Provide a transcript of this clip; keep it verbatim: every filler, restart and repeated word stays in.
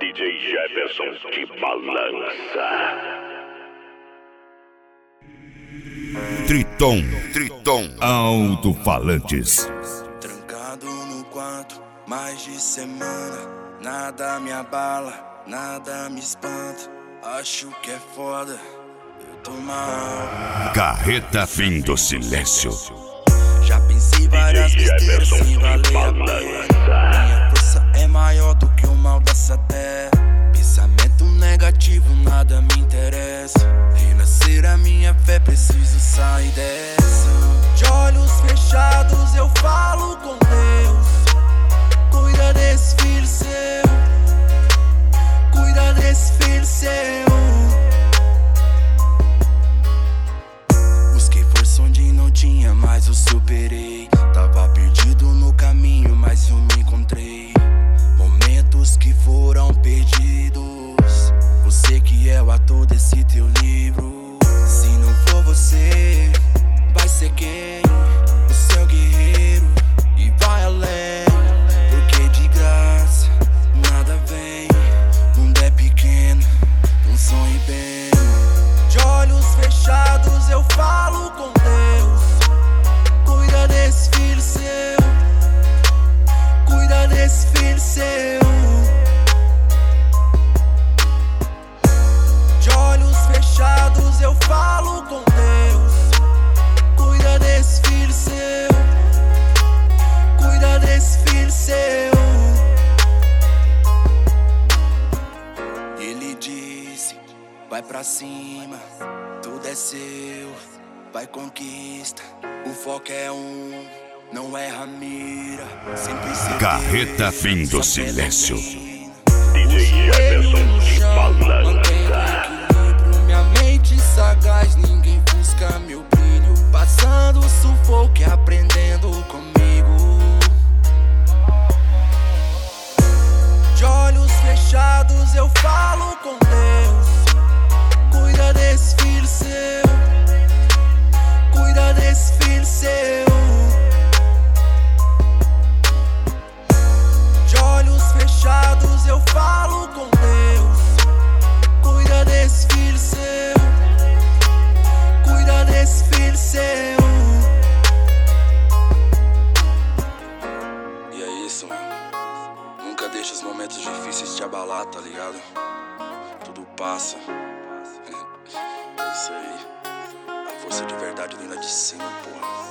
D J Jefferson que balança. Triton, Triton, alto-falantes. Trancado no quarto, mais de semana. Nada me abala, nada me espanta. Acho que é foda, eu tô mal. Carreta fim do silêncio. Já pensei várias besteiras sem valer a pena. Minha força é maior do que o mal dessa terra. Pensamento negativo, nada me interessa. Renascer a minha fé, preciso sair dessa. De olhos fechados eu falo com Deus. Cuida desse filho seu. Cuida desse filho seu. Busquei força onde não tinha, mas eu superei. Tava perdido no caminho, mas eu me encontrei. Momentos que foram perdidos. Você que é o ator desse teu livro. Se não for você, vai ser quem? O seu guerreiro. E vai além, porque de graça nada vem. O mundo é pequeno, não sonhe bem. De olhos fechados eu falo com Deus. Cuida desse filho seu. Cuida desse filho seu. De olhos fechados eu falo com Deus. Cuida desse filho seu. Cuida desse filho seu. Ele disse, vai pra cima, tudo é seu. Vai conquista, o foco é um, não erra a mira. Sempre certeza, Carreta fim do silêncio. D J Jefferson que balança. Minha mente sagaz, ninguém busca meu brilho. Passando sufoco e aprendendo comigo. De olhos fechados eu falo com Deus. Cuida desse filho seu. Cuida desse filho seu. De olhos fechados eu falo com Deus. Cuida desse filho seu. Cuida desse filho seu. E é isso, mano. Nunca deixa os momentos difíceis te abalar, tá ligado? Tudo passa. É isso aí. A força de verdade vem lá de cima, porra.